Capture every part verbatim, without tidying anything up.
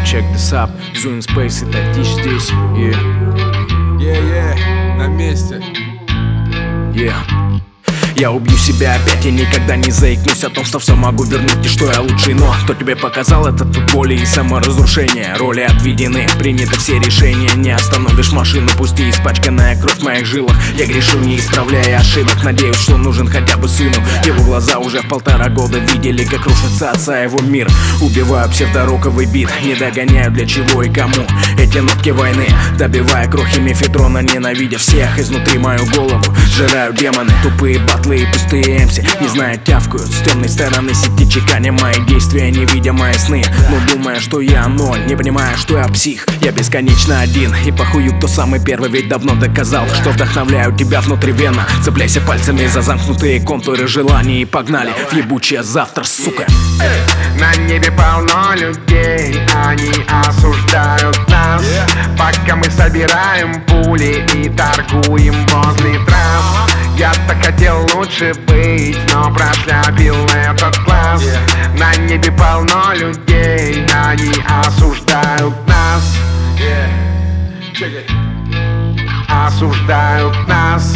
check this up. Zoom Space и Татич здесь. Yeah. Yeah, yeah, на месте. Yeah. Я убью себя опять, я никогда не заикнусь о том, что все могу вернуть и что я лучший. Но кто тебе показал этот путь боли и саморазрушения? Роли отведены, приняты все решения. Не остановишь машину, пусть и испачканная кровь в моих жилах. Я грешу, не исправляя ошибок. Надеюсь, что нужен хотя бы сыну. Его глаза уже в полтора года видели, как рушится отца его мир. Убиваю псевдороковый бит, не догоняю для чего и кому. Эти нотки войны, добивая крохи мефедрона, ненавидя всех изнутри мою голову. Жираю демоны, тупые батлы и пустые эмси, не знаю, тявкают с темной стороны сети, чеканя мои действия, не видя мои сны. Но думая, что я ноль, не понимая, что я псих. Я бесконечно один, и похую, кто самый первый, ведь давно доказал, что вдохновляю тебя внутривенно. Цепляйся пальцами за замкнутые контуры желаний и погнали в ебучее завтра, сука. На небе полно людей, они осуждают нас, пока мы собираем пули и торгуем возле трасс. Я так хотел лучше быть, но прошляпил этот класс. На небе полно людей, они осуждают нас. Осуждают нас.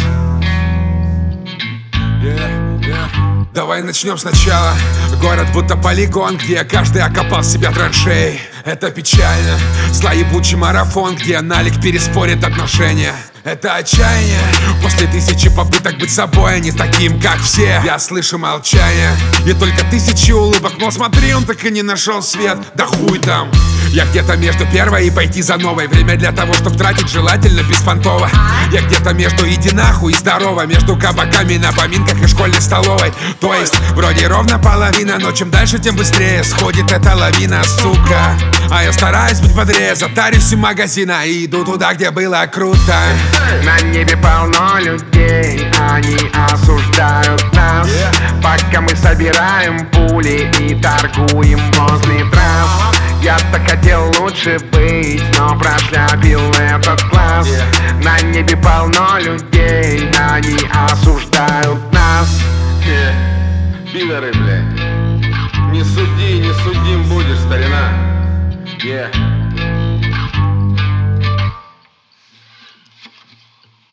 Yeah, yeah. Давай начнем сначала. Город будто полигон, где каждый окопал себя траншеей. Это печально. Зла ебучий марафон, где налик переспорит отношения. Это отчаяние. После тысячи попыток быть собой, а не таким, как все. Я слышу молчание и только тысячи улыбок. Но смотри, он так и не нашел свет. Да хуй там. Я где-то между первой и пойти за новой. Время для того, чтобы тратить желательно беспонтово. Я где-то между иди нахуй и здорово. Между кабаками на поминках и школьной столовой. То есть вроде ровно половина, но чем дальше, тем быстрее сходит эта лавина, сука. А я стараюсь быть бодрее, затарюсь у магазина и иду туда, где было круто. На небе полно людей, они осуждают нас, пока мы собираем пули и торгуем возле трасс. Я так хотел лучше быть, но прошляпил этот класс. На небе полно людей, они осуждают нас. Пидоры, блядь. Не суди, не судим будешь, старина. Yeah.